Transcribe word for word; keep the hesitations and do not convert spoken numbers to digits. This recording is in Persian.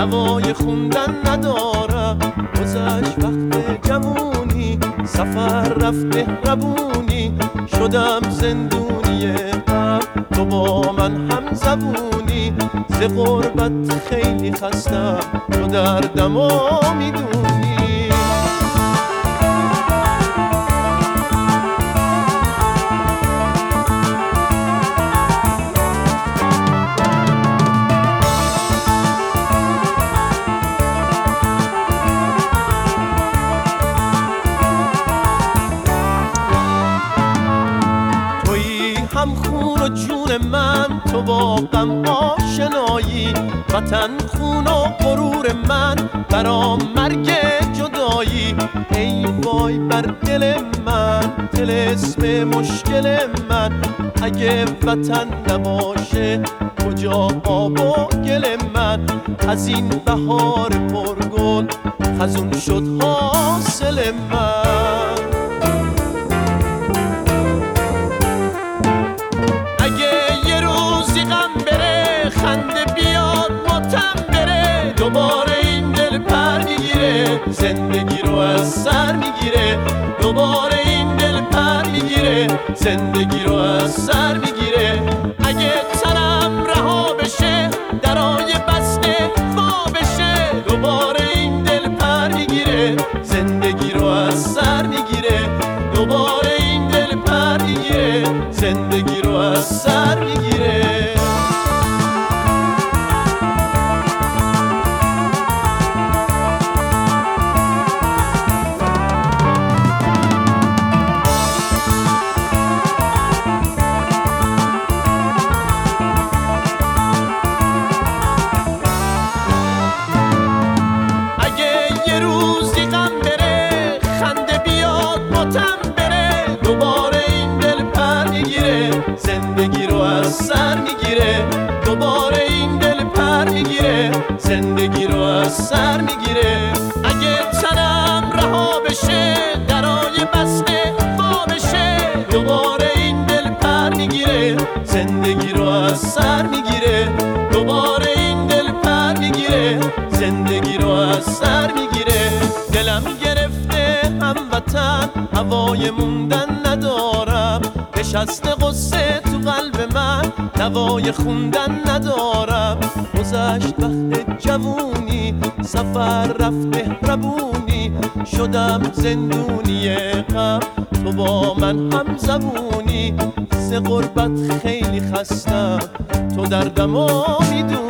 نوای خوندن ندارم. گذشت وقت جوونی، سفر رفت مهربونی، شدم زندونی غم، تو با من هم زبونی. ز غربت خیلی خستم، تو دردمو میدونی. هم خون و جون من، تو با غم آشنایی، وطن خون و غرور من، برام مرگ جدایی. ای وای بر دل من، طلسم مشکل من، اگه وطن نباشه کجا آب و گل من؟ از این بهار پرگل خزون شد حاصل من. خنده بیاد ماتم بره، دوباره این دل پر میگیره، زندگی رو از سر میگیره. دوباره این دل پر میگیره، زندگی رو از سر میگیره. اگه تنم رها بشه، درای بسته وا بشه، دوباره این دل پر میگیره، زندگی رو از سر میگیره. دوباره این دل پر میگیره، زندگی رو از سر میگیره. دوباره این دل پر میگیره، زندگی رو از سر میگیره. دوباره این دل پر میگیره، زندگی رو از سر میگیره. اگه تنم رها بشه، درای بسته وا بشه، دوباره این دل پر میگیره، زندگی رو از سر میگیره. دوباره این دل پر میگیره، زندگی رو از سر میگیره. دلم گرفته هموطن، هوای موندن ندارم، نشسته قصه تو قلب من، نوای خوندن ندارم. گذشت وقت جوونی، سفر رفت مهربونی، شدم زندونی غم، تو با من هم زبونی. ز غربت خیلی خستم، تو دردمو میدونی.